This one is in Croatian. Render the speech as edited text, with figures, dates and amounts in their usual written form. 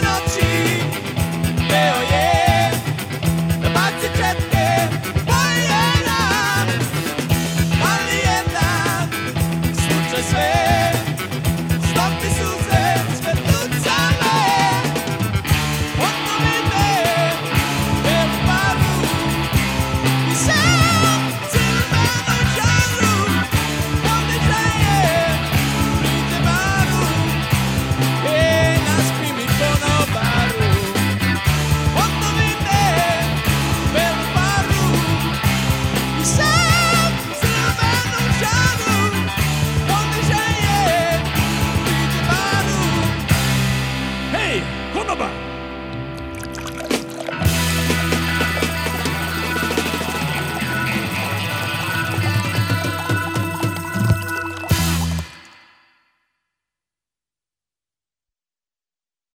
noći peo je da baci četke boje jedan, ali jedan slučaj sve stopi suze sve tucale. Onda vide belu paru i sam crvenu žaru, ovdje žaje pride baru nas primi konobaru. Onda vide belu paru i sam crvenu žaru, ovdje žaje pride baru. Hej, konobar!